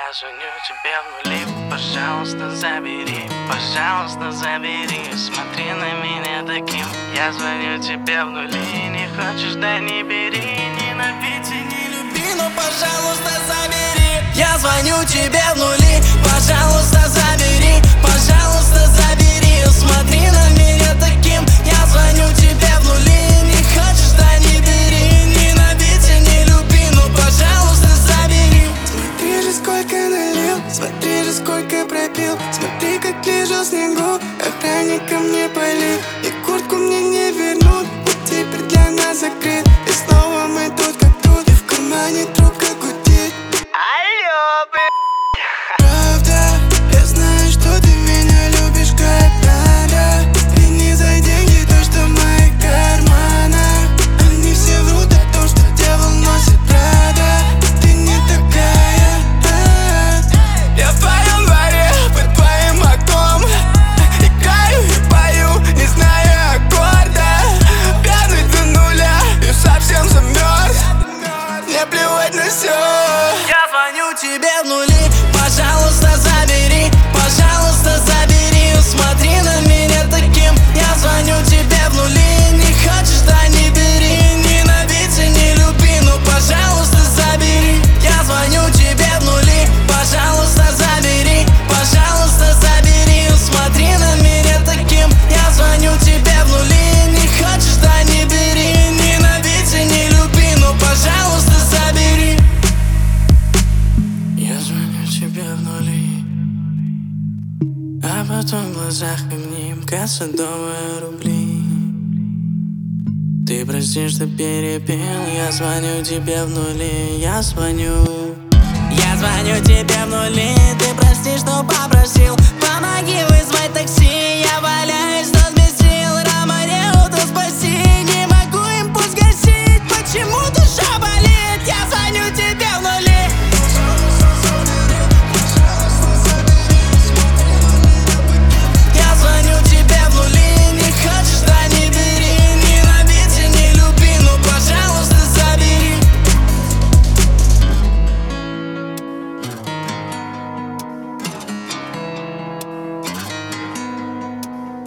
Я звоню тебе в нули, пожалуйста, забери, пожалуйста, забери. Смотри на меня таким. Я звоню тебе в нули, не хочешь, да не бери. Ненавидь и не люби, но пожалуйста, забери. Я звоню тебе в нули, пожалуйста, забери, пожалуйста, забери. Смотри на меня таким. Я звоню тебе в нули, не хочешь, да не бери. Ненавидь и не люби, но пожалуйста, забери. Смотри же, сколько налил, смотри же, сколько пропил. Смотри, как лежу в снегу, охранник ко мне полил. И куртку мне не вернут, путь теперь для нас закрыт. И снова мы тут как тут, и в кармане трубка гудит. Алло, Правда, я знаю, что ты меня любишь как надо. И не за деньги то, что в моих карманах. Они все врут о том, что дьявол носит Прада. Ты не такая. Я в твоем дворе, под твоим окном играю и пою, не зная аккорда. Пьяный до нуля и совсем замерз. Мне плевать на все. я звоню тебе в нули, пожалуйста, забери, пожалуйста, забери. Смотри на меня таким. Я звоню тебе в нули, не хочешь, да не бери. Ненавидь и не люби, ну пожалуйста, забери. Я звоню тебе в нули, пожалуйста, забери, пожалуйста, забери. Смотри на меня таким. Я звоню тебе в нули, не хочешь, да не бери. Ненавидь и не люби, ну пожалуйста, забери. Я звоню тебе в нули, а потом в глазах огни кассадовые рубли. Ты прости, что перепил. Я звоню тебе в нули, я звоню тебе в нули. Ты прости, что попросил, помоги.